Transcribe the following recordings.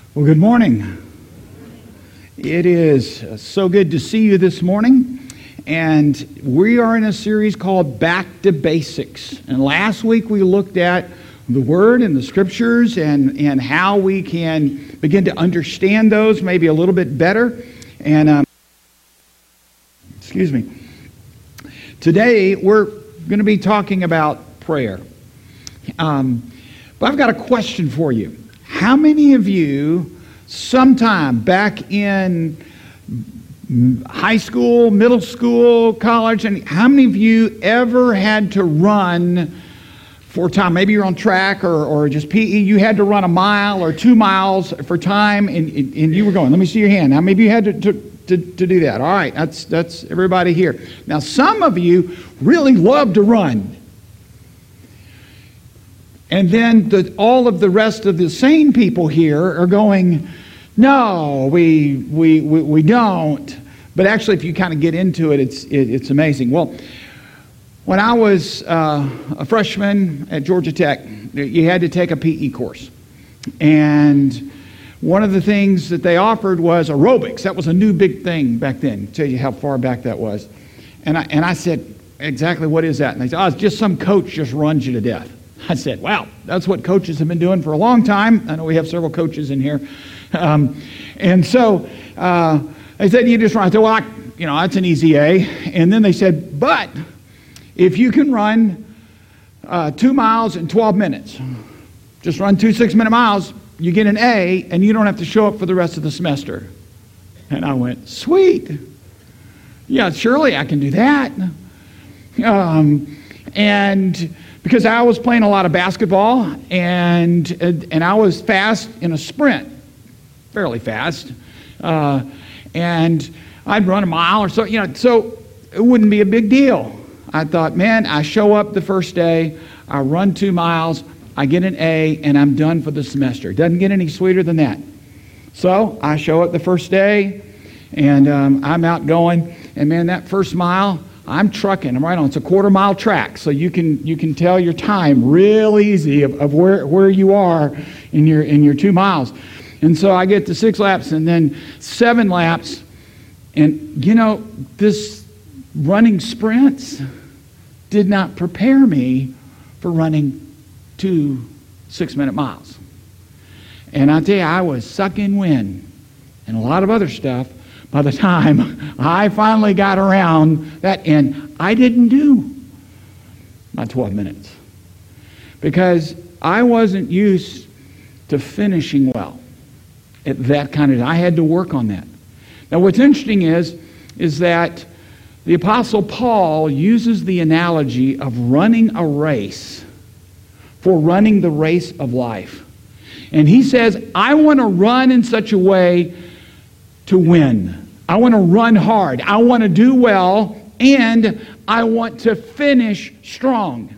Well, good morning. It is so good to see you this morning. And we are in a series called Back to Basics. And last week we looked at the Word and the Scriptures and how we can begin to understand those maybe a little bit better. And, today we're going to be talking about prayer. But I've got a question for you. How many of you, sometime back in high school, middle school, college, and how many of you ever had to run for time? Maybe you're on track or just PE. You had to run a mile or 2 miles for time, and you were going. Let me see your hand. How many of you had to do that? All right, that's everybody here. Now, some of you really love to run. And then all of the rest of the sane people here are going, no, we don't. But actually, if you kind of get into it, it's amazing. Well, when I was a freshman at Georgia Tech, you had to take a PE course. And one of the things that they offered was aerobics. That was a new big thing back then. I'll tell you how far back that was. And I said, exactly what is that? And they said, it's just some coach just runs you to death. I said, wow, that's what coaches have been doing for a long time. I know we have several coaches in here. And so they said, you just run. I said, well, that's an easy A. And then they said, but if you can run 2 miles in 12 minutes, just run 2 6-minute miles, you get an A, and you don't have to show up for the rest of the semester. And I went, sweet. Yeah, surely I can do that. And because I was playing a lot of basketball, and I was fast in a sprint, fairly fast, and I'd run a mile or so, so it wouldn't be a big deal. I thought, man, I show up the first day, I run 2 miles, I get an A, and I'm done for the semester. It doesn't get any sweeter than that. So I show up the first day, and I'm out going, and man, that first mile, I'm trucking. I'm right on. It's a 1/4 mile track, so you can tell your time real easy of where you are in your 2 miles. And so I get to 6 laps and then 7 laps, and this running sprints did not prepare me for running 2 6-minute miles. And I tell you, I was sucking wind and a lot of other stuff by the time I finally got around that, and I didn't do my 12 minutes because I wasn't used to finishing well at that kind of time. I had to work on that. Now, what's interesting is that the Apostle Paul uses the analogy of running a race for running the race of life. And he says, I want to run in such a way to win. I want to run hard. I want to do well, and I want to finish strong.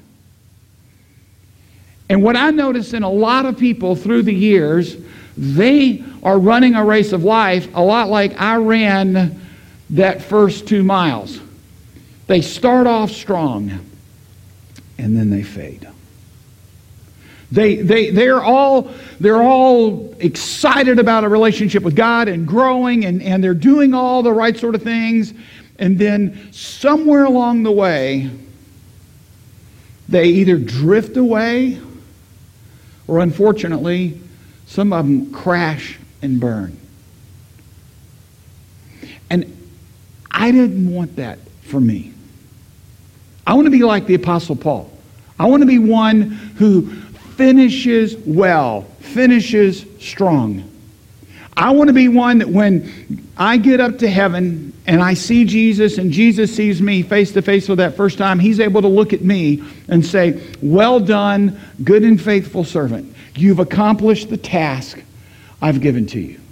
And what I notice in a lot of people through the years, they are running a race of life a lot like I ran that first 2 miles. They start off strong, and then they fade. They're all excited about a relationship with God and growing, and they're doing all the right sort of things. And then somewhere along the way, they either drift away, or unfortunately, some of them crash and burn. And I didn't want that for me. I want to be like the Apostle Paul. I want to be one who finishes well, finishes strong. I want to be one that when I get up to heaven and I see Jesus and Jesus sees me face to face for that first time, he's able to look at me and say, well done, good and faithful servant. You've accomplished the task I've given to you.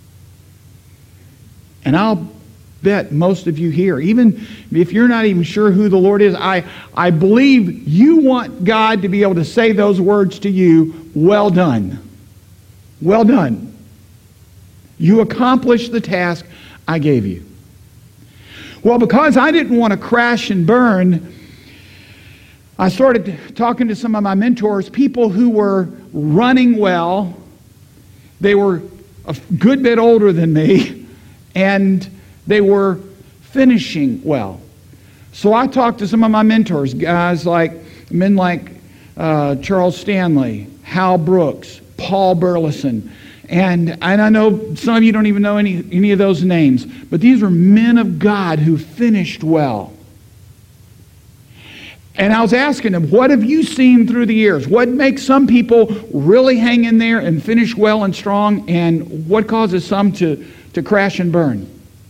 And I'll bet most of you here, even if you're not even sure who the Lord is, I believe you want God to be able to say those words to you, well done. Well done. You accomplished the task I gave you. Well, because I didn't want to crash and burn, I started talking to some of my mentors, people who were running well. They were a good bit older than me, and they were finishing well. So I talked to some of my mentors, men like Charles Stanley, Hal Brooks, Paul Burleson, and I know some of you don't even know any of those names, but these were men of God who finished well. And I was asking them, what have you seen through the years? What makes some people really hang in there and finish well and strong, and what causes some to crash and burn?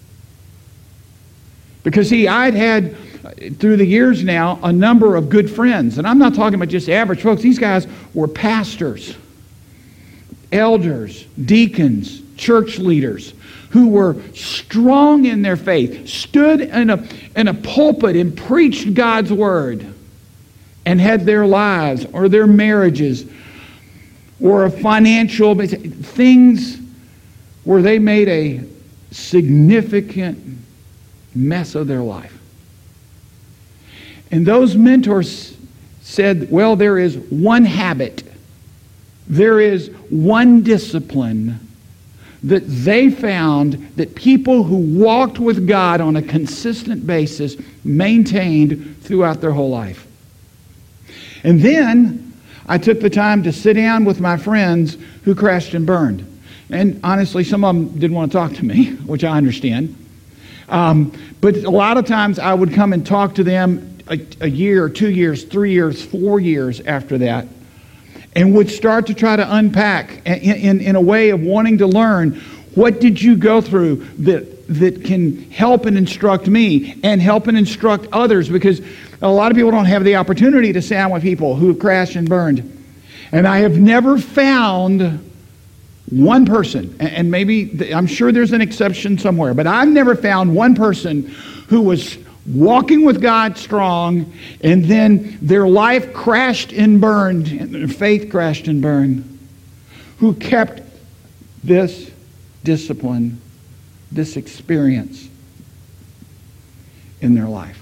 Because see, I'd had, through the years now, a number of good friends. And I'm not talking about just average folks. These guys were pastors, elders, deacons, church leaders who were strong in their faith, stood in a pulpit and preached God's word, and had their lives or their marriages or financial things where they made a significant mess of their life. And those mentors said, well, there is one habit, there is one discipline that they found that people who walked with God on a consistent basis maintained throughout their whole life. And then I took the time to sit down with my friends who crashed and burned. And honestly, some of them didn't want to talk to me, which I understand. But a lot of times I would come and talk to them a year, 2 years, 3 years, 4 years after that, and would start to try to unpack in a way of wanting to learn, what did you go through that can help and instruct me and help and instruct others? Because a lot of people don't have the opportunity to sit down with people who have crashed and burned. And I have never found one person, and maybe, I'm sure there's an exception somewhere, but I've never found one person who was walking with God strong, and then their life crashed and burned, and their faith crashed and burned, who kept this discipline, this experience in their life.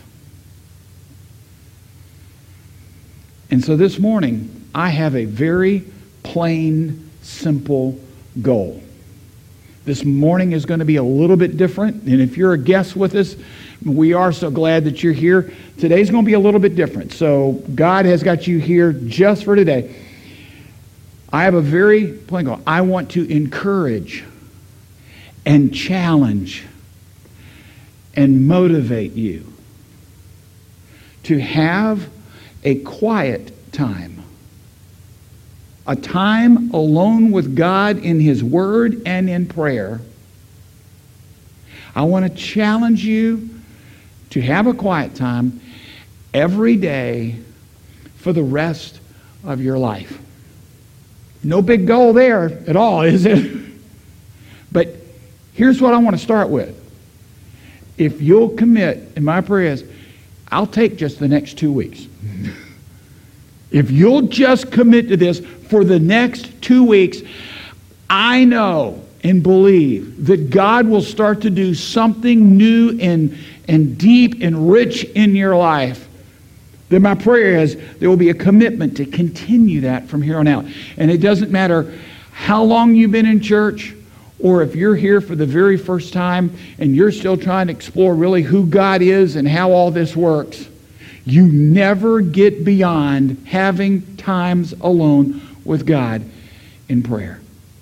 And so this morning, I have a very plain, simple goal. This morning is going to be a little bit different, and if you're a guest with us, we are so glad that you're here. Today's going to be a little bit different. So God has got you here just for today. I have a very plain goal. I want to encourage and challenge and motivate you to have a quiet time. A time alone with God in His Word and in prayer. I want to challenge you to have a quiet time every day for the rest of your life. No big goal there at all, is it? But here's what I want to start with. If you'll commit, and my prayer is, I'll take just the next 2 weeks. If you'll just commit to this for the next 2 weeks, I know and believe that God will start to do something new and deep and rich in your life. Then my prayer is there will be a commitment to continue that from here on out. And it doesn't matter how long you've been in church, or if you're here for the very first time and you're still trying to explore really who God is and how all this works. You never get beyond having times alone with God in prayer.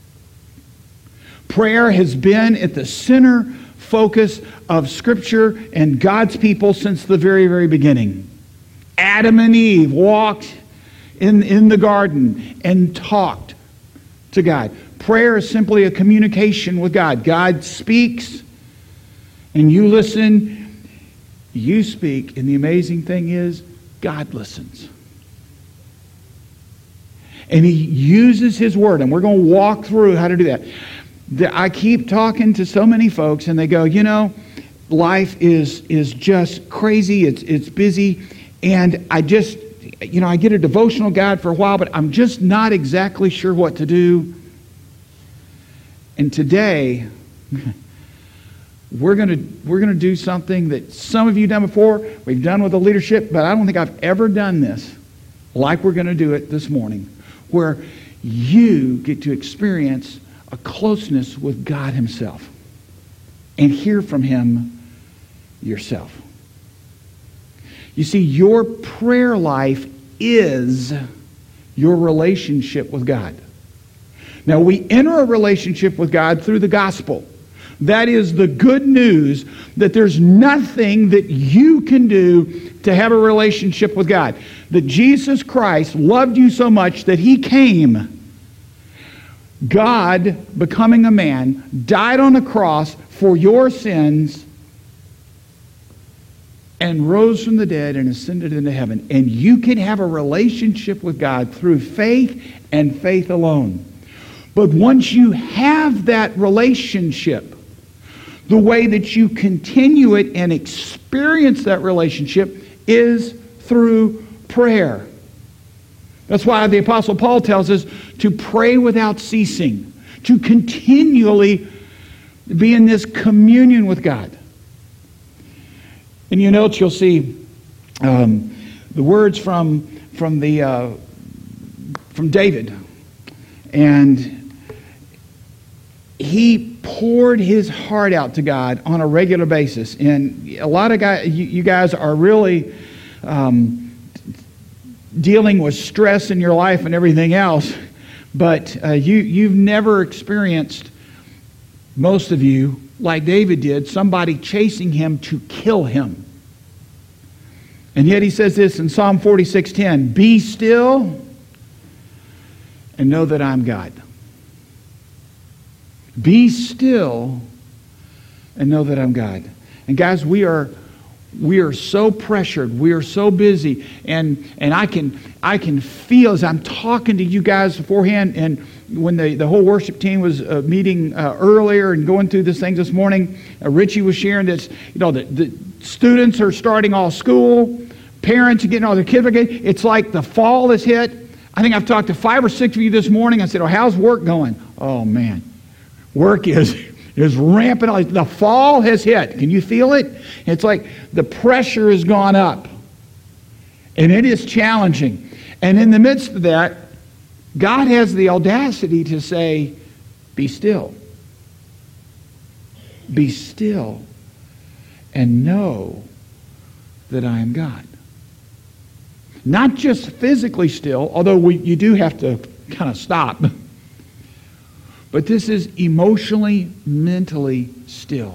Prayer has been at the center focus of Scripture and God's people since the very, very beginning. Adam and Eve walked in the garden and talked to God. Prayer is simply a communication with God. God speaks and you listen. You speak, and the amazing thing is, God listens. And He uses His Word, and we're going to walk through how to do that. I keep talking to so many folks, and they go, life is just crazy, it's busy, and I get a devotional guide for a while, but I'm just not exactly sure what to do. And today, we're going to do something that some of you have done before. We've done with the leadership, but I don't think I've ever done this like we're going to do it this morning, where you get to experience a closeness with God himself and hear from him yourself. You see, your prayer life is your relationship with God. Now, we enter a relationship with God through the gospel. That is the good news that there's nothing that you can do to have a relationship with God. That Jesus Christ loved you so much that he came, God becoming a man, died on the cross for your sins, and rose from the dead and ascended into heaven. And you can have a relationship with God through faith and faith alone. But once you have that relationship, the way that you continue it and experience that relationship is through prayer. That's why the Apostle Paul tells us to pray without ceasing, to continually be in this communion with God. And you note, you'll see the words from David, and he poured his heart out to God on a regular basis. And a lot of guys, you guys are really dealing with stress in your life and everything else, but you've never experienced, most of you, like David did, somebody chasing him to kill him. And yet he says this in Psalm 46:10, "Be still and know that I'm God." Be still and know that I'm God. And guys, we are so pressured. We are so busy. And I can feel as I'm talking to you guys beforehand, and when the whole worship team was meeting earlier and going through this thing this morning, Richie was sharing this, the students are starting all school, parents are getting all their kids are getting, it's like the fall has hit. I think I've talked to 5 or 6 of you this morning. I said, how's work going? Oh, man. Work is rampant. The fall has hit. Can you feel it? It's like the pressure has gone up. And it is challenging. And in the midst of that, God has the audacity to say, be still. Be still and know that I am God. Not just physically still, although you do have to kind of stop. But this is emotionally, mentally still.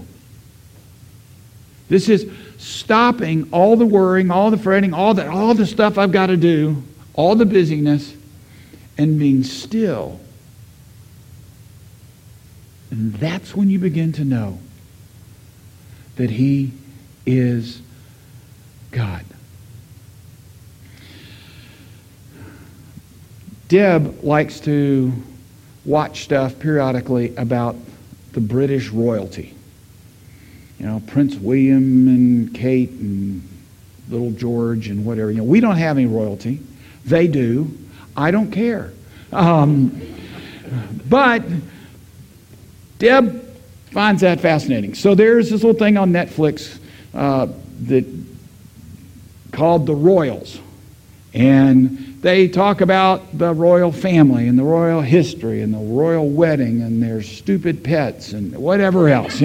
This is stopping all the worrying, all the fretting, all the stuff I've got to do, all the busyness, and being still. And that's when you begin to know that He is God. Deb likes to watch stuff periodically about the British royalty. Prince William and Kate and little George and whatever. We don't have any royalty. They do. I don't care. But Deb finds that fascinating. So there's this little thing on Netflix that called The Royals. And they talk about the royal family and the royal history and the royal wedding and their stupid pets and whatever else,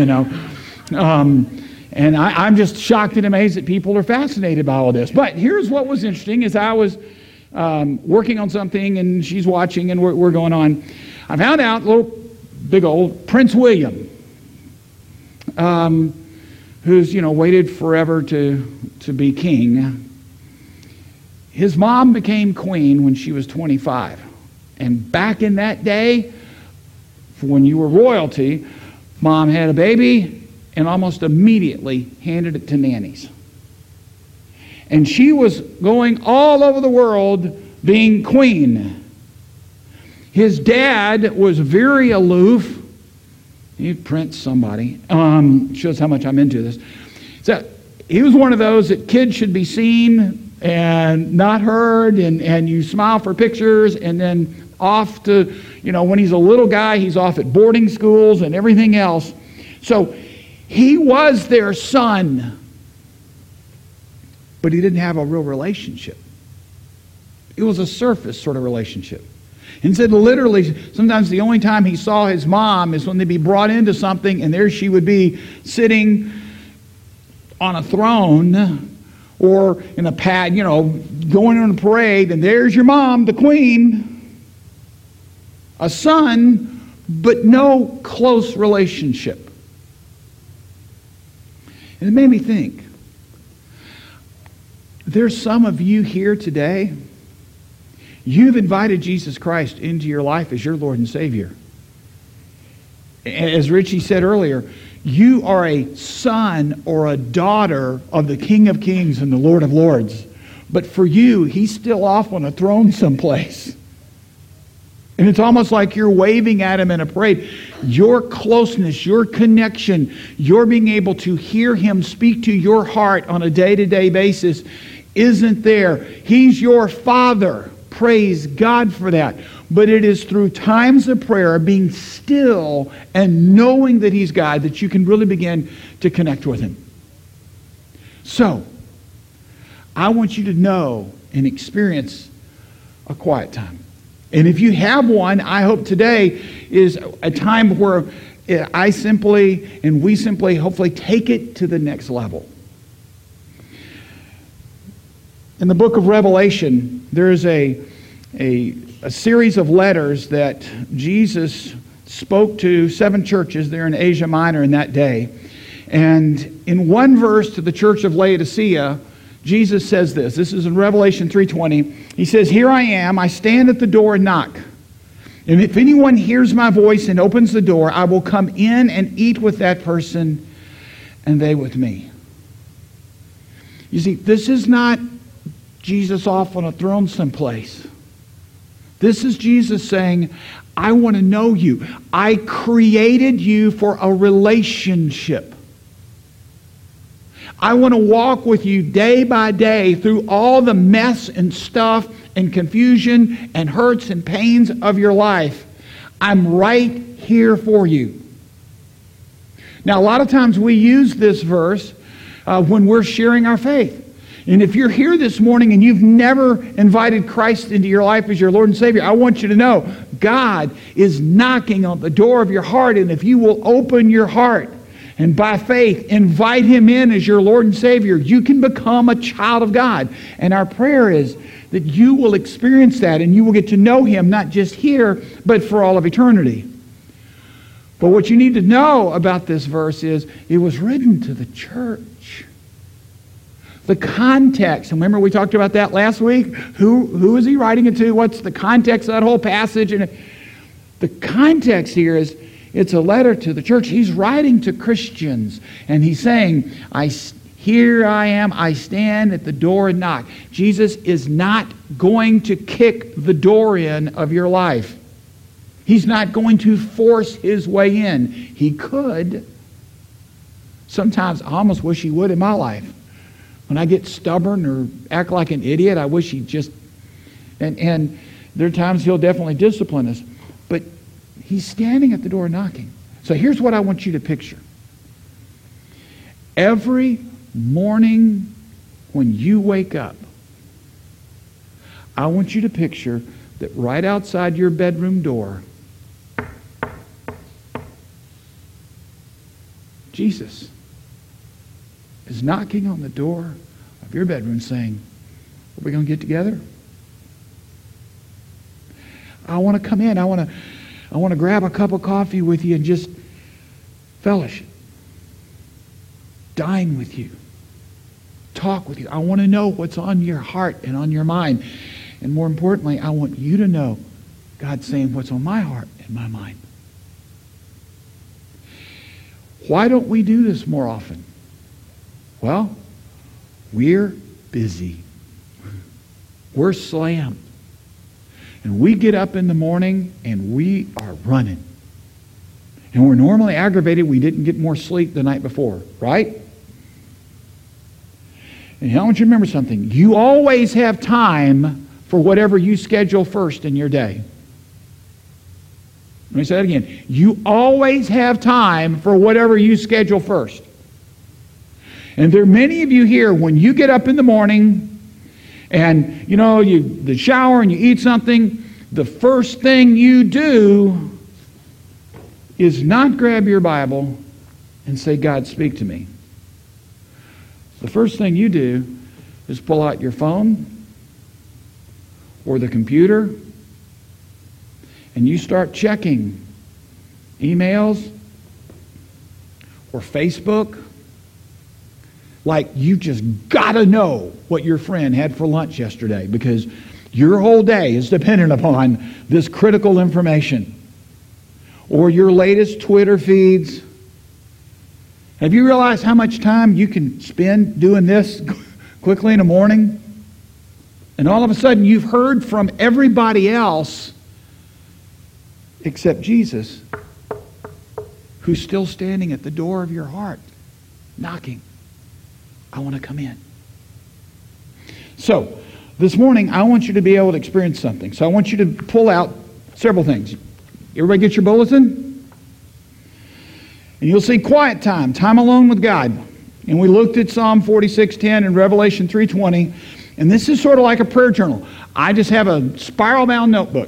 And I'm just shocked and amazed that people are fascinated by all this. But here's what was interesting is I was working on something and she's watching and we're going on. I found out big old Prince William, who's, waited forever to be king. His mom became queen when she was 25. And back in that day, when you were royalty, mom had a baby and almost immediately handed it to nannies. And she was going all over the world being queen. His dad was very aloof. He'd Prince somebody. Shows how much I'm into this. So he was one of those that kids should be seen and not heard, and you smile for pictures, and then off to, when he's a little guy, he's off at boarding schools and everything else. So he was their son, but he didn't have a real relationship. It was a surface sort of relationship. And said literally, sometimes the only time he saw his mom is when they'd be brought into something, and there she would be sitting on a throne or in a pad, going on a parade, and there's your mom, the queen, a son, but no close relationship. And it made me think, there's some of you here today, you've invited Jesus Christ into your life as your Lord and Savior. As Richie said earlier, you are a son or a daughter of the King of Kings and the Lord of Lords. But for you, He's still off on a throne someplace. And it's almost like you're waving at Him in a parade. Your closeness, your connection, your being able to hear Him speak to your heart on a day-to-day basis isn't there. He's your Father. Praise God for that. But it is through times of prayer, being still and knowing that He's God, that you can really begin to connect with Him. So, I want you to know and experience a quiet time. And if you have one, I hope today is a time where we simply, hopefully take it to the next level. In the book of Revelation, there is a series of letters that Jesus spoke to 7 churches there in Asia Minor in that day. And in one verse to the church of Laodicea, Jesus says this. This is in Revelation 3:20. He says, "Here I am, I stand at the door and knock. And if anyone hears my voice and opens the door, I will come in and eat with that person and they with me." You see, this is not Jesus off on a throne someplace. This is Jesus saying, I want to know you. I created you for a relationship. I want to walk with you day by day through all the mess and stuff and confusion and hurts and pains of your life. I'm right here for you. Now, a lot of times we use this verse when we're sharing our faith. And if you're here this morning and you've never invited Christ into your life as your Lord and Savior, I want you to know God is knocking on the door of your heart. And if you will open your heart and by faith invite Him in as your Lord and Savior, you can become a child of God. And our prayer is that you will experience that and you will get to know Him not just here, but for all of eternity. But what you need to know about this verse is it was written to the church. The context, remember we talked about that last week? Who is he writing it to? What's the context of that whole passage? And the context here is it's a letter to the church. He's writing to Christians. And he's saying, here I am, I stand at the door and knock. Jesus is not going to kick the door in of your life. He's not going to force His way in. He could. Sometimes I almost wish He would in my life. When I get stubborn or act like an idiot, I wish He'd just... And there are times He'll definitely discipline us. But He's standing at the door knocking. So here's what I want you to picture. Every morning when you wake up, I want you to picture that right outside your bedroom door, Jesus is knocking on the door of your bedroom saying, are we going to get together? I want to come in. I want to grab a cup of coffee with you and just fellowship. Dine with you. Talk with you. I want to know what's on your heart and on your mind. And more importantly, I want you to know God's saying what's on my heart and my mind. Why don't we do this more often? Well, we're busy. We're slammed. And we get up in the morning and we are running. And we're normally aggravated we didn't get more sleep the night before, right? And I want you to remember something. You always have time for whatever you schedule first in your day. Let me say that again. You always have time for whatever you schedule first. And there are many of you here, when you get up in the morning and, you shower and you eat something, the first thing you do is not grab your Bible and say, God, speak to me. The first thing you do is pull out your phone or the computer and you start checking emails or Facebook. Like you just got to know what your friend had for lunch yesterday because your whole day is dependent upon this critical information. Or your latest Twitter feeds. Have you realized how much time you can spend doing this quickly in the morning? And all of a sudden you've heard from everybody else except Jesus, who's still standing at the door of your heart, knocking. I want to come in. So, this morning I want you to be able to experience something. So I want you to pull out several things. Everybody get your bulletin? And you'll see quiet time, time alone with God. And we looked at Psalm 46:10 and Revelation 3:20. And this is sort of like a prayer journal. I just have a spiral-bound notebook.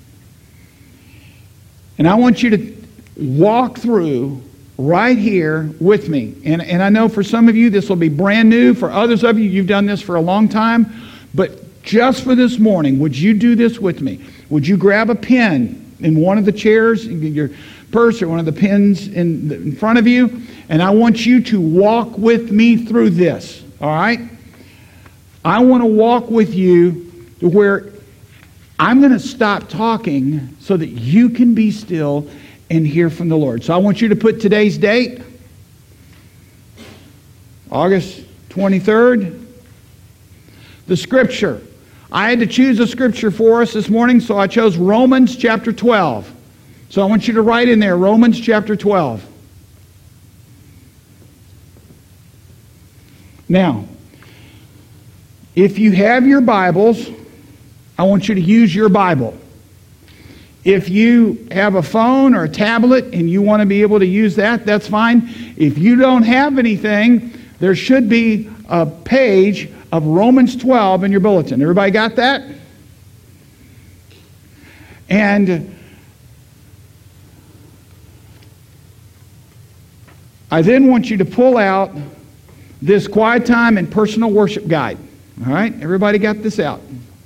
And I want you to walk through right here with me. And I know for some of you this will be brand new. For others of you, you've done this for a long time. But just for this morning, would you do this with me? Would you grab a pen in one of the chairs, your purse or one of the pens in front of you? And I want you to walk with me through this. All right? I want to walk with you to where I'm going to stop talking so that you can be still and hear from the Lord. So I want you to put today's date, August 23rd. The scripture. I had to choose a scripture for us this morning, so I chose Romans chapter 12. So I want you to write in there, Romans chapter 12. Now, if you have your Bibles, I want you to use your Bible. If you have a phone or a tablet and you want to be able to use that, that's fine. If you don't have anything, there should be a page of Romans 12 in your bulletin. Everybody got that? And I then want you to pull out this quiet time and personal worship guide. All right? Everybody got this out?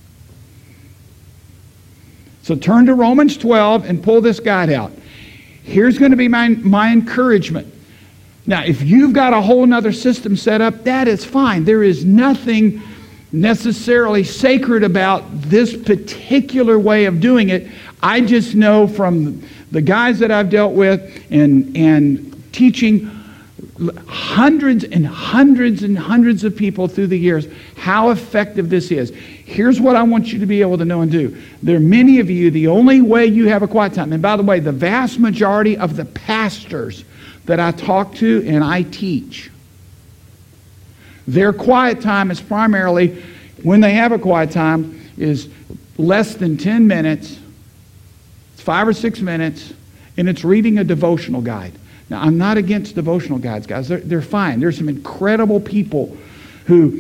So turn to Romans 12 and pull this guide out. Here's going to be my encouragement. Now, if you've got a whole other system set up, that is fine. There is nothing necessarily sacred about this particular way of doing it. I just know from the guys that I've dealt with and teaching hundreds and hundreds and hundreds of people through the years how effective this is. Here's what I want you to be able to know and do. There are many of you, the only way you have a quiet time, and by the way, the vast majority of the pastors that I talk to and I teach, their quiet time is primarily, when they have a quiet time, is less than 10 minutes. It's 5 or 6 minutes, and it's reading a devotional guide. Now, I'm not against devotional guides, guys. They're fine. There's some incredible people who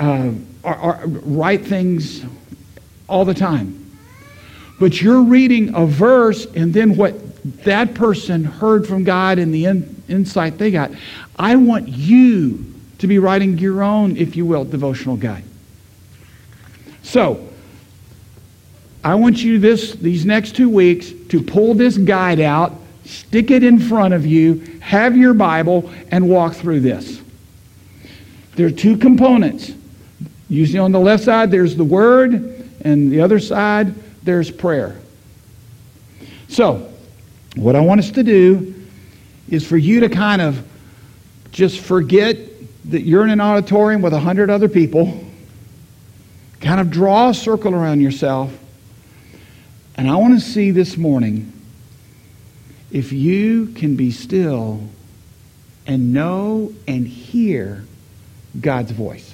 write things all the time. But you're reading a verse and then what that person heard from God and the insight they got. I want you to be writing your own, if you will, devotional guide. So, I want you these next 2 weeks to pull this guide out, stick it in front of you, have your Bible, and walk through this. There are two components. Usually on the left side, there's the Word, and the other side, there's prayer. So, what I want us to do is for you to kind of just forget that you're in an auditorium with 100 other people. Kind of draw a circle around yourself. And I want to see this morning if you can be still and know and hear God's voice.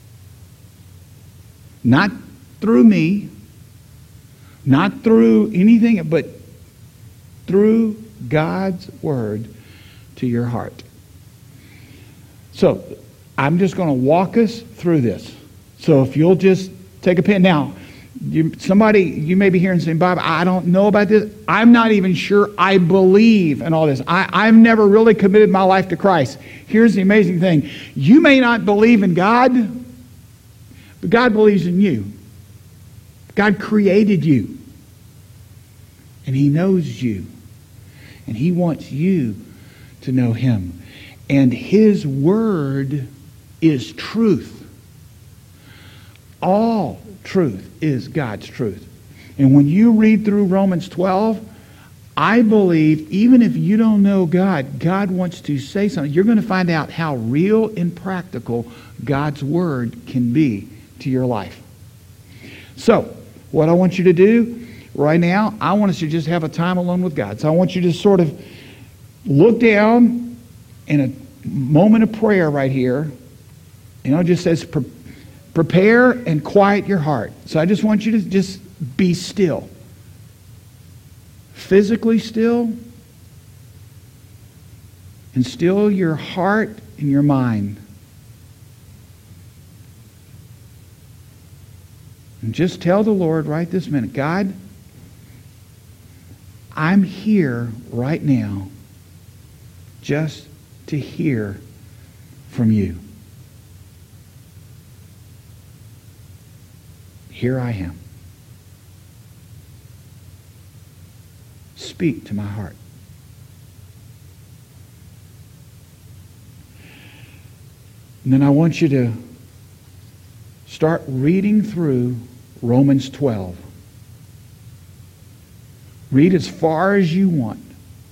Not through me, not through anything, but through God's Word to your heart. So, I'm just going to walk us through this. So if you'll just take a pen. Now, You may be hearing saying, Bob, I don't know about this. I'm not even sure I believe in all this. I've never really committed my life to Christ. Here's the amazing thing. You may not believe in God, but God believes in you. God created you. And He knows you. And He wants you to know Him. And His Word is truth. All truth is God's truth. And when you read through Romans 12, I believe even if you don't know God, God wants to say something. You're going to find out how real and practical God's Word can be to your life. So, what I want you to do right now, I want us to just have a time alone with God. So I want you to sort of look down in a moment of prayer right here. It just says, prepare and quiet your heart. So I just want you to just be still. Physically still. And still your heart and your mind. And just tell the Lord right this minute, God, I'm here right now just to hear from you. Here I am. Speak to my heart. And then I want you to start reading through Romans 12. Read as far as you want.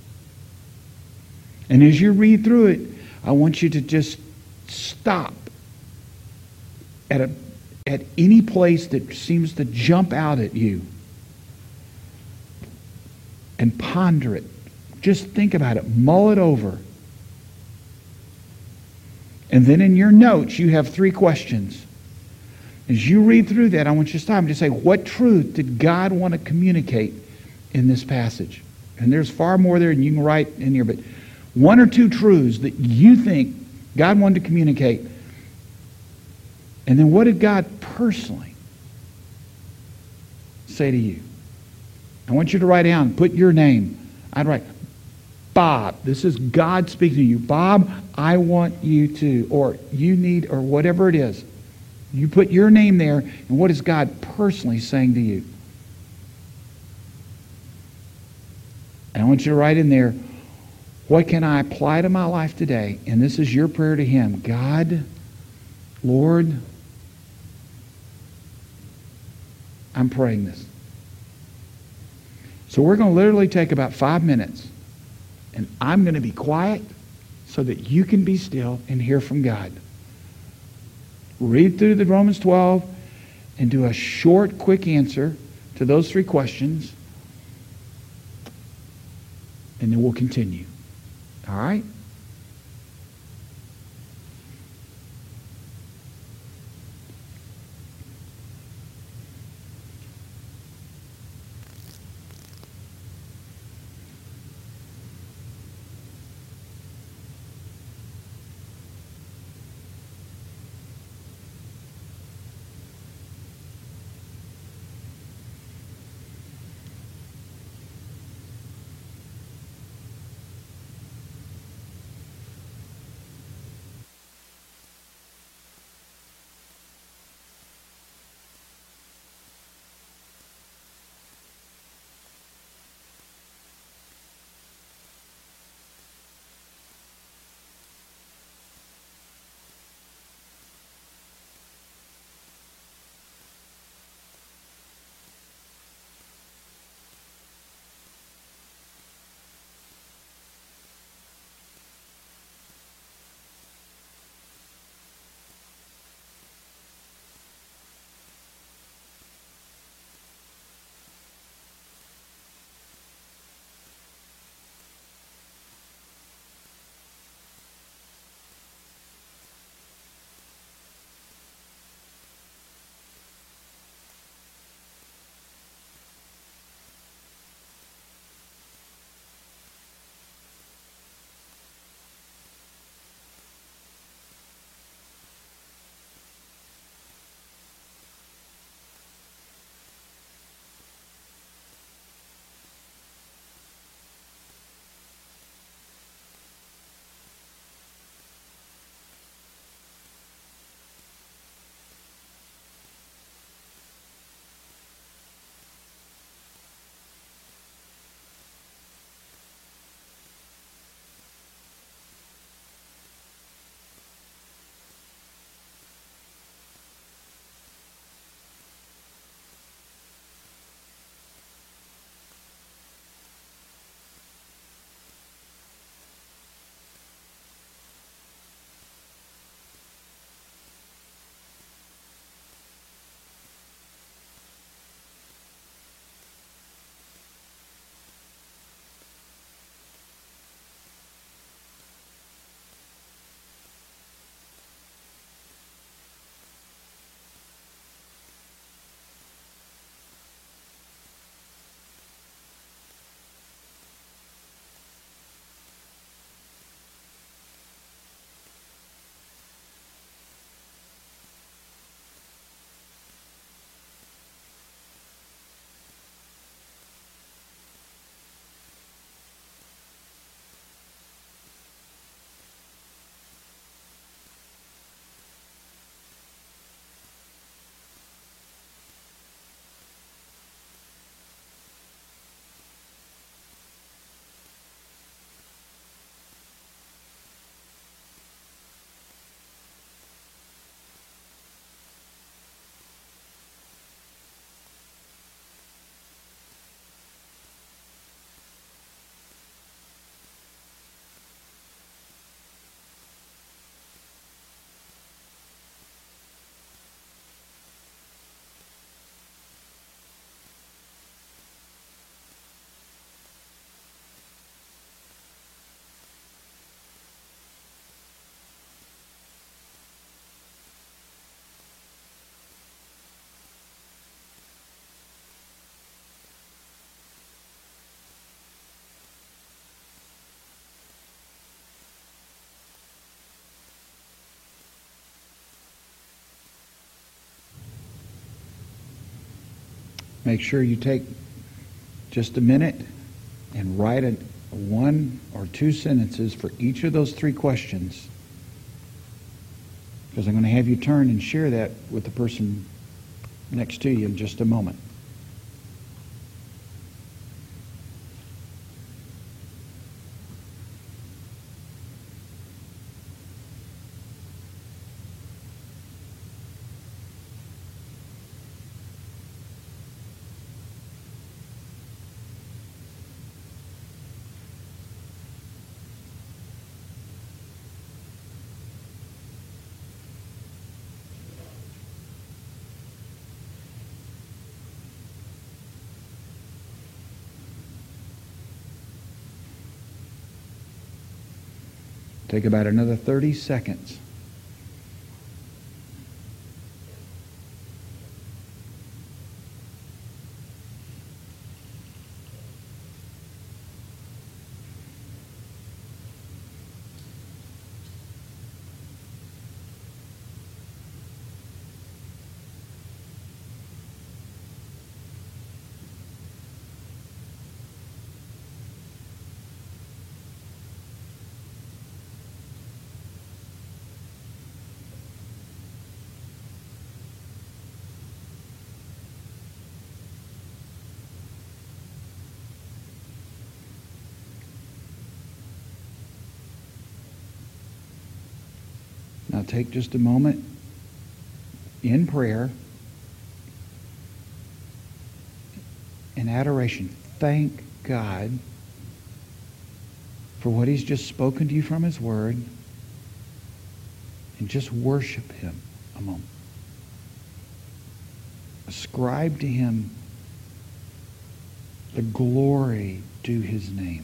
And as you read through it, I want you to just stop at any place that seems to jump out at you and ponder it. Just think about it. Mull it over. And then in your notes, you have 3 questions. As you read through that, I want you to stop and just say, what truth did God want to communicate in this passage? And there's far more there than you can write in here, but 1 or 2 truths that you think God wanted to communicate. And then what did God personally say to you? I want you to write down, put your name. I'd write, Bob, this is God speaking to you. Bob, I want you to, or you need, or whatever it is. You put your name there, and what is God personally saying to you? And I want you to write in there, what can I apply to my life today? And this is your prayer to Him. God, Lord, I'm praying this. So we're going to literally take about 5 minutes, and I'm going to be quiet so that you can be still and hear from God. Read through the Romans 12 and do a short, quick answer to those 3 questions. And then we'll continue. All right? make sure you take just a minute and write one or two sentences for each of those three questions, because I'm going to have you turn and share that with the person next to you in just a moment. Take about another 30 seconds. Now take just a moment in prayer, in adoration. Thank God for what He's just spoken to you from His Word, and just worship Him a moment. Ascribe to Him the glory due His name.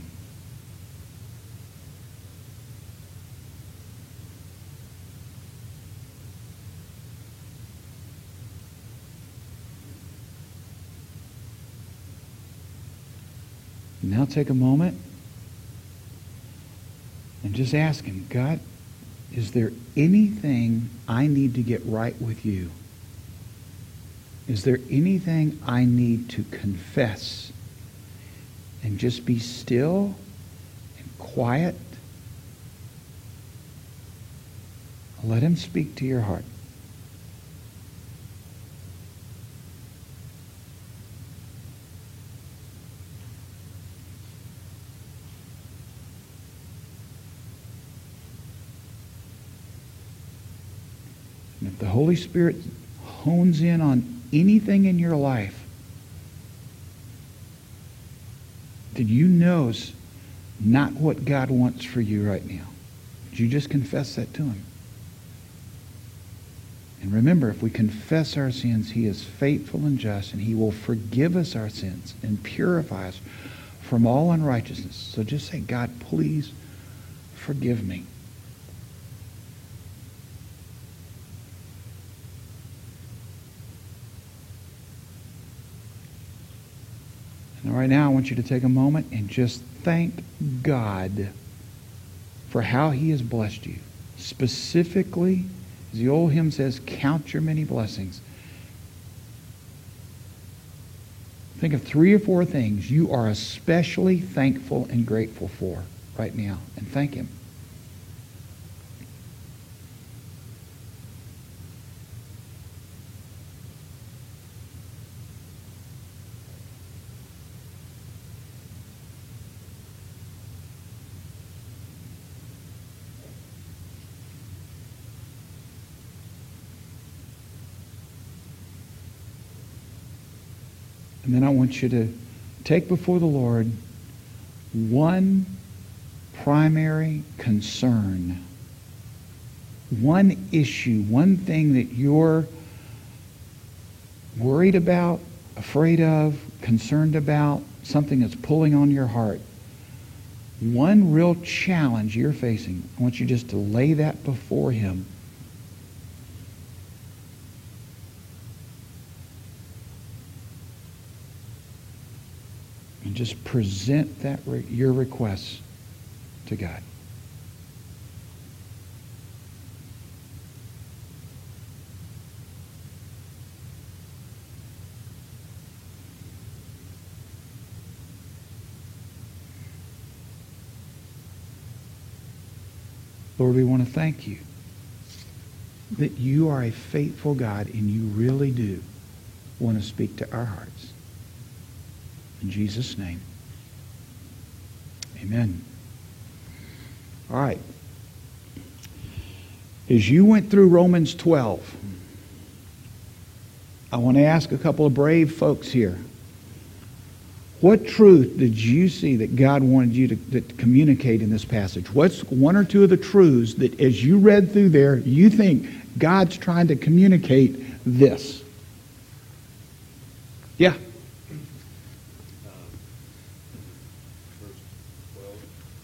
Now take a moment and just ask Him, God, is there anything I need to get right with you? Is there anything I need to confess and just be still and quiet? Let Him speak to your heart. And if the Holy Spirit hones in on anything in your life that you know is not what God wants for you right now, would you just confess that to Him? And remember, if we confess our sins, He is faithful and just, and He will forgive us our sins and purify us from all unrighteousness. So just say, God, please forgive me. And right now, I want you to take a moment and just thank God for how He has blessed you. Specifically, as the old hymn says, count your many blessings. Think of 3 or 4 things you are especially thankful and grateful for right now, and thank Him. And then I want you to take before the Lord one primary concern, one issue, one thing that you're worried about, afraid of, concerned about, something that's pulling on your heart. One real challenge you're facing. I want you just to lay that before Him. And just present that your requests to God. Lord, we want to thank you that you are a faithful God and you really do want to speak to our hearts. In Jesus' name, amen. All right. As you went through Romans 12, I want to ask a couple of brave folks here. What truth did you see that God wanted you to communicate in this passage? What's one or two of the truths that as you read through there, you think God's trying to communicate this? Yeah. Verse 12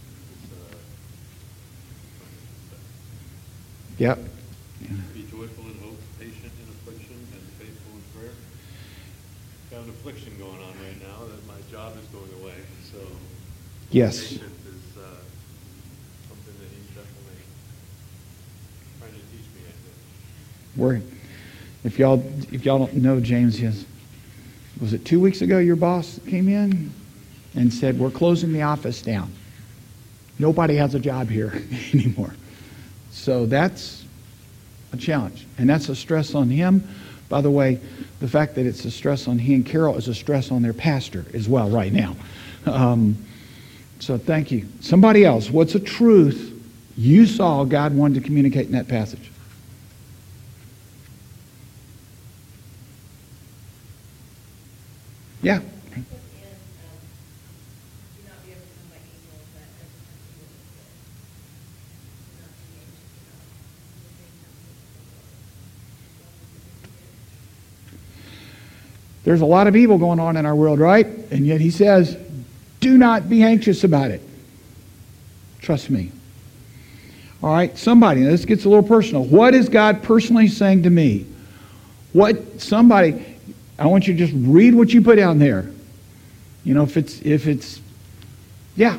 is, Yep. be joyful in hope, patient in affliction, and faithful in prayer. Got an affliction going on right now that my job is going away, so Yes. patience is something that he's definitely trying to teach me, I think. If y'all don't know James, was it 2 weeks ago your boss came in and said, we're closing the office down. Nobody has a job here anymore. So that's a challenge. And that's a stress on him. By the way, the fact that it's a stress on he and Carol is a stress on their pastor as well right now. So thank you. Somebody else, what's a truth you saw God wanted to communicate in that passage? Yeah. There's a lot of evil going on in our world, right? And yet he says, do not be anxious about it. Trust me. All right, somebody, this gets a little personal. What is God personally saying to me? I want you to just read what you put down there. You know, if it's, yeah.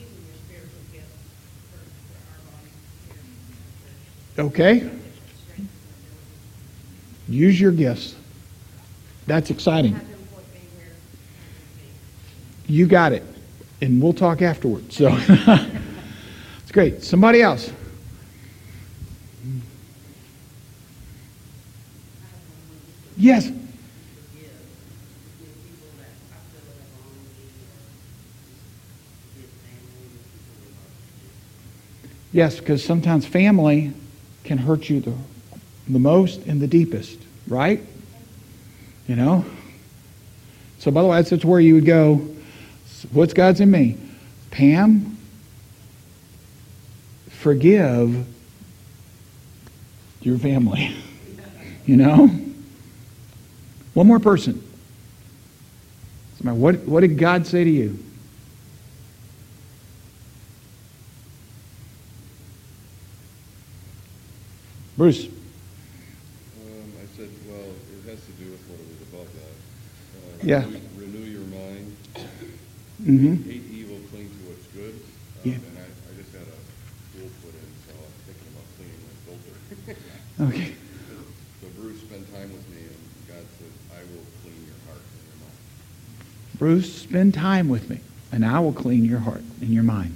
Okay. Use your gifts. That's exciting. You got it. And we'll talk afterwards. So it's great. Somebody else. Yes. Yes, because sometimes family can hurt you the most and the deepest, right? You know? So by the way, that's where you would go, what's God's in me? Pam, forgive your family. You know? One more person. What did God say to you? Bruce. I said, well, it has to do with what was above that. Yeah. Renew your mind. Mm-hmm. Hate evil, cling to what's good. Yeah. And I just had a rule put in, so I'm thinking about cleaning my filter. Okay. So Bruce spent time with me, and God said, I will clean your heart and your mind. Bruce, spend time with me, and I will clean your heart and your mind.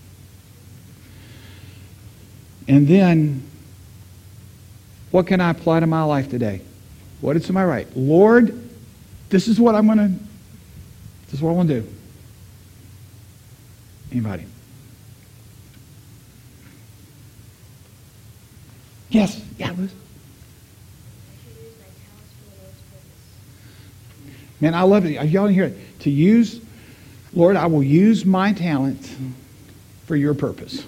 And then, what can I apply to my life today? What is to my right? Lord, this is what I want to do. Anybody? Yes. Yeah, Liz. Man, I love it. Y'all hear it. To use, Lord, I will use my talent for your purpose.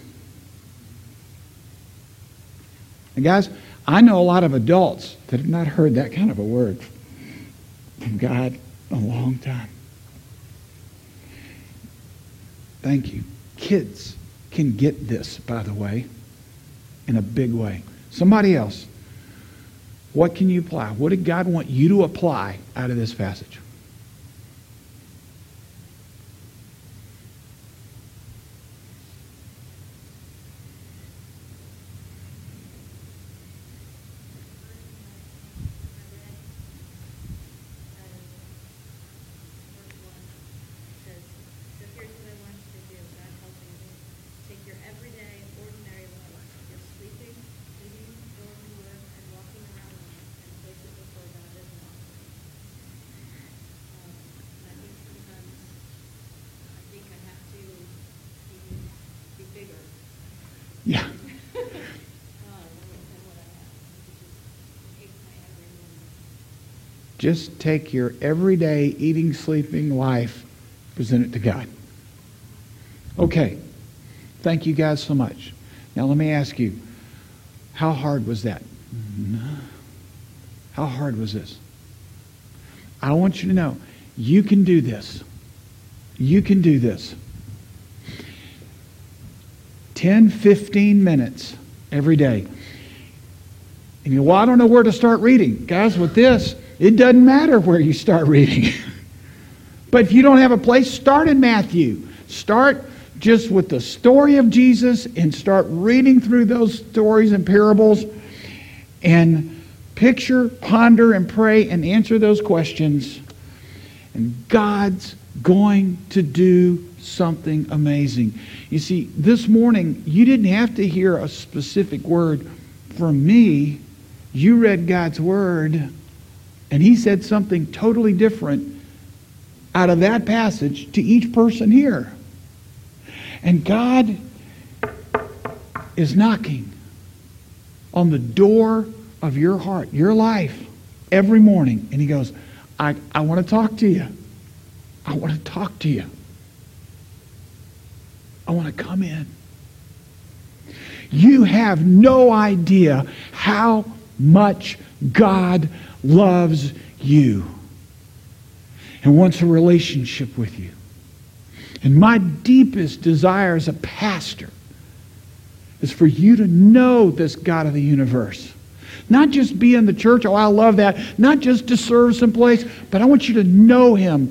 And guys, I know a lot of adults that have not heard that kind of a word from God in a long time. Thank you. Kids can get this, by the way, in a big way. Somebody else, what can you apply? What did God want you to apply out of this passage? Yeah. Just take your everyday eating, sleeping life, present it to God. Okay. Thank you guys so much. Now let me ask you, how hard was that? How hard was this? I want you to know, you can do this. You can do this. 10, 15 minutes every day. And you go, well, I don't know where to start reading. Guys, with this, it doesn't matter where you start reading. But if you don't have a place, start in Matthew. Start just with the story of Jesus and start reading through those stories and parables and picture, ponder, and pray and answer those questions. And God's going to do something amazing. You see, this morning, you didn't have to hear a specific word from me. You read God's Word, and He said something totally different out of that passage to each person here. And God is knocking on the door of your heart, your life, every morning. And He goes, I want to talk to you. I want to talk to you. I want to come in. You have no idea how much God loves you and wants a relationship with you. And my deepest desire as a pastor is for you to know this God of the universe. Not just be in the church, oh, I love that. Not just to serve someplace, but I want you to know Him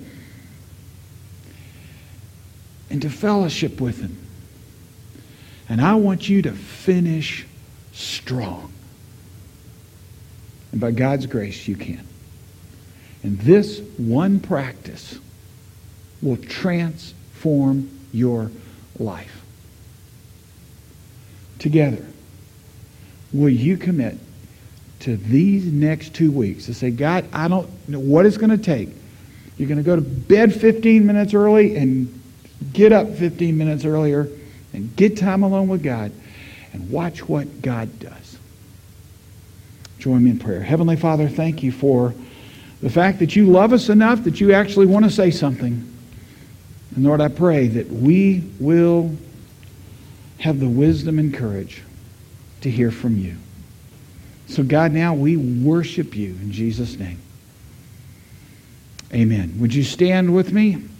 and to fellowship with Him. And I want you to finish strong. And by God's grace, you can. And this one practice will transform your life. Together, will you commit to these next 2 weeks to say, God, I don't know what it's going to take. You're going to go to bed 15 minutes early and get up 15 minutes earlier and get time alone with God and watch what God does. Join me in prayer. Heavenly Father, thank you for the fact that you love us enough that you actually want to say something. And Lord, I pray that we will have the wisdom and courage to hear from you. So God, now we worship you in Jesus' name. Amen. Would you stand with me?